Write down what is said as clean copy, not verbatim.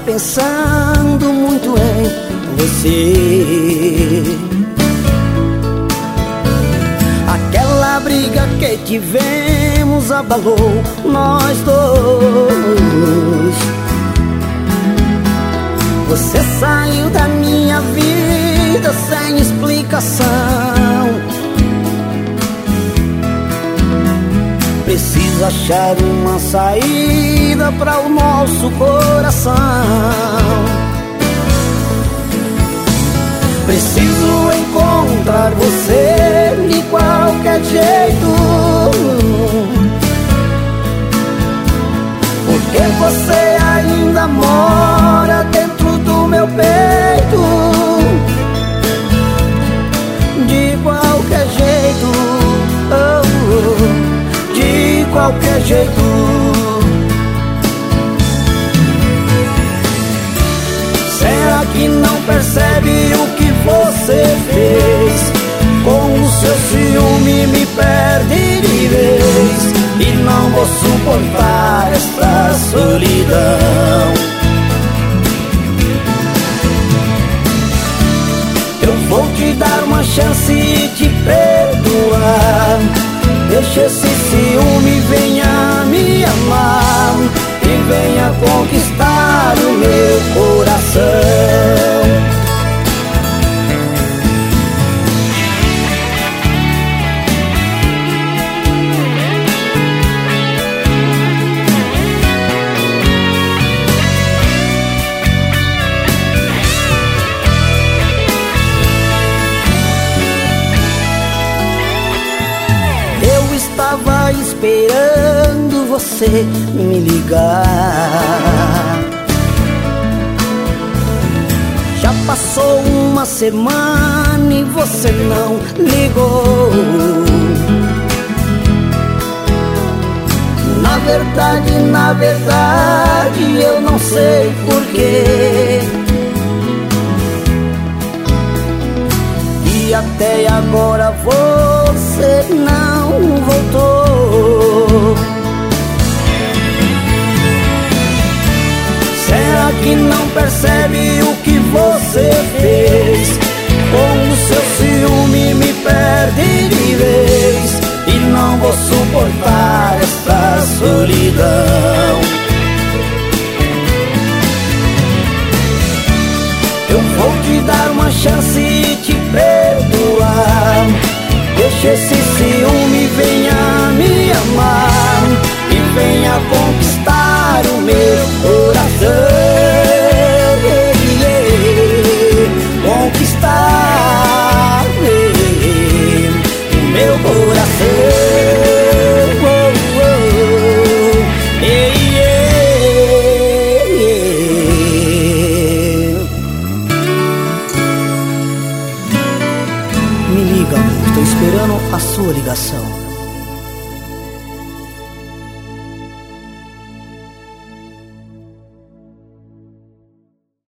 pensando muito em você. Aquela briga que tivemos abalou nós dois. Você saiu da minha vida sem explicação. Preciso achar uma saída para o nosso coração. Preciso encontrar você de qualquer jeito, porque você ainda mora dentro do meu peito. De qualquer jeito, oh, de qualquer jeito. Será que não percebe o que você fez? Com o seu ciúme me perde de vez, e não vou suportar esta solidão. Eu vou te dar uma chance e te perdoar. Deixa esse ciúme, venha me amar e venha conquistar o meu coração. Estava esperando você me ligar. Já passou uma semana e você não ligou. Na verdade, eu não sei porquê. E até agora você não voltou. Será que não percebe o que você fez? Com o seu ciúme me perde de vez, e não vou suportar esta solidão. Eu vou te dar uma chance e te perdoar. Deixa esse ciúme, venha me amar e venha conquistar o meu coração. Conquistar o meu coração. Me liga, amor, tô esperando a sua ligação.